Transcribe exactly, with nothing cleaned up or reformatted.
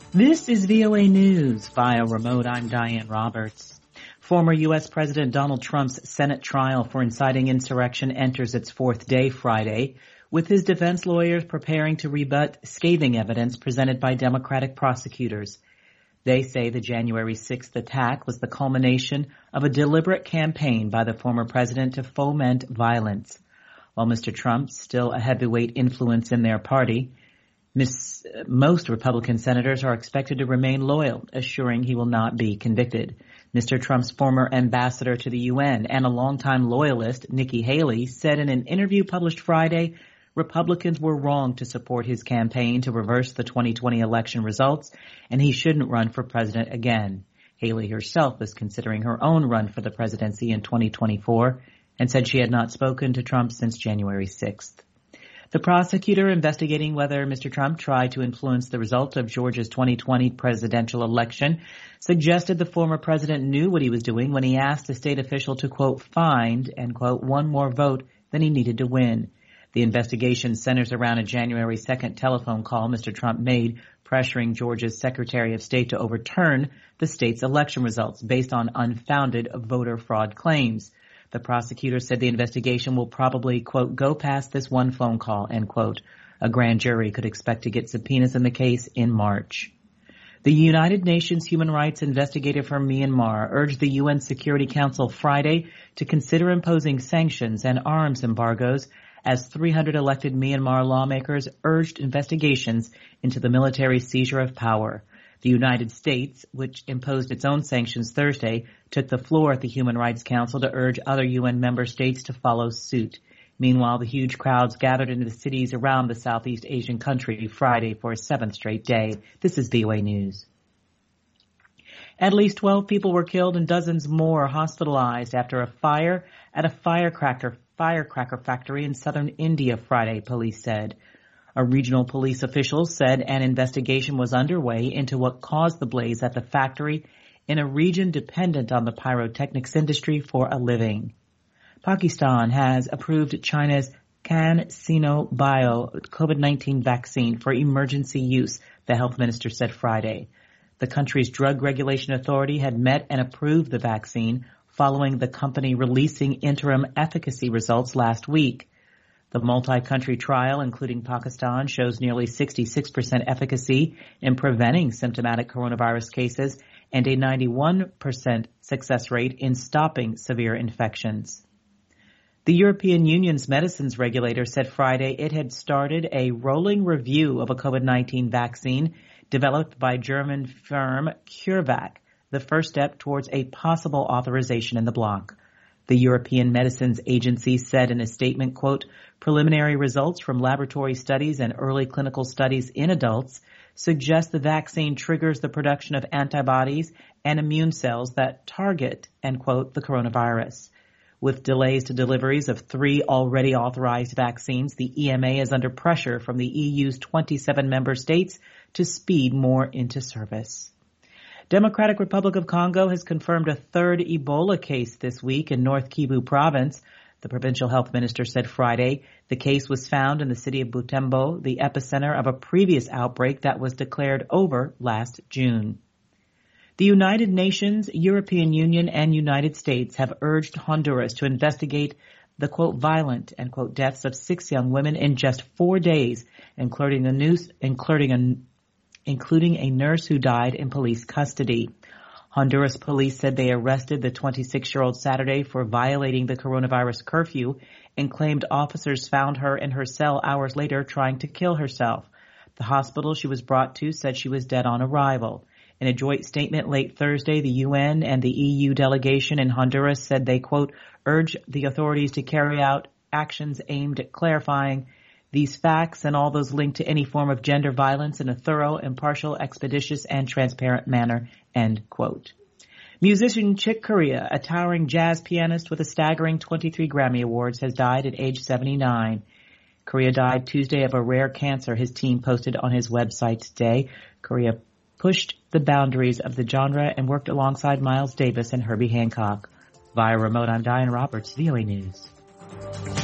This is V O A News via remote. I'm Diane Roberts. Former U S President Donald Trump's Senate trial for inciting insurrection enters its fourth day Friday, with his defense lawyers preparing to rebut scathing evidence presented by Democratic prosecutors. They say the January sixth attack was the culmination of a deliberate campaign by the former president to foment violence. While Mister Trump's still a heavyweight influence in their party, Miss, most Republican senators are expected to remain loyal, assuring he will not be convicted. Mister Trump's former ambassador to the U N and a longtime loyalist, Nikki Haley, said in an interview published Friday, Republicans were wrong to support his campaign to reverse the twenty twenty election results, and he shouldn't run for president again. Haley herself is considering her own run for the presidency in twenty twenty-four and said she had not spoken to Trump since January sixth. The prosecutor investigating whether Mister Trump tried to influence the result of Georgia's twenty twenty presidential election suggested the former president knew what he was doing when he asked a state official to, quote, find, end quote, one more vote than he needed to win. The investigation centers around a January second telephone call Mister Trump made pressuring Georgia's Secretary of State to overturn the state's election results based on unfounded voter fraud claims. The prosecutor said the investigation will probably, quote, go past this one phone call, end quote. A grand jury could expect to get subpoenas in the case in March. The United Nations human rights investigator from Myanmar urged the U N Security Council Friday to consider imposing sanctions and arms embargoes as three hundred elected Myanmar lawmakers urged investigations into the military seizure of power. The United States, which imposed its own sanctions Thursday, took the floor at the Human Rights Council to urge other U N member states to follow suit. Meanwhile, the huge crowds gathered into the cities around the Southeast Asian country Friday for a seventh straight day. This is V O A News. At least twelve people were killed and dozens more hospitalized after a fire at a firecracker, firecracker factory in southern India Friday, police said. A regional police official said an investigation was underway into what caused the blaze at the factory in a region dependent on the pyrotechnics industry for a living. Pakistan has approved China's CanSino Bio COVID nineteen vaccine for emergency use, the health minister said Friday. The country's drug regulation authority had met and approved the vaccine following the company releasing interim efficacy results last week. The multi-country trial, including Pakistan, shows nearly sixty-six percent efficacy in preventing symptomatic coronavirus cases and a ninety-one percent success rate in stopping severe infections. The European Union's medicines regulator said Friday it had started a rolling review of a COVID nineteen vaccine developed by German firm CureVac, the first step towards a possible authorization in the bloc. The European Medicines Agency said in a statement, quote, preliminary results from laboratory studies and early clinical studies in adults suggest the vaccine triggers the production of antibodies and immune cells that target, end quote, the coronavirus. With delays to deliveries of three already authorized vaccines, the E M A is under pressure from the E U's twenty-seven member states to speed more into service. Democratic Republic of Congo has confirmed a third Ebola case this week in North Kivu province. The provincial health minister said Friday the case was found in the city of Butembo, the epicenter of a previous outbreak that was declared over last June. The United Nations, European Union, and United States have urged Honduras to investigate the, quote, violent, end quote, deaths of six young women in just four days, including a news, including a including a nurse who died in police custody. Honduras police said they arrested the twenty-six-year-old Saturday for violating the coronavirus curfew and claimed officers found her in her cell hours later trying to kill herself. The hospital she was brought to said she was dead on arrival. In a joint statement late Thursday, the U N and the E U delegation in Honduras said they, quote, urge the authorities to carry out actions aimed at clarifying these facts and all those linked to any form of gender violence in a thorough, impartial, expeditious, and transparent manner, end quote. Musician Chick Corea, a towering jazz pianist with a staggering twenty-three Grammy Awards, has died at age seventy-nine. Corea died Tuesday of a rare cancer, his team posted on his website today. Corea pushed the boundaries of the genre and worked alongside Miles Davis and Herbie Hancock. Via remote, I'm Diane Roberts, V O A News.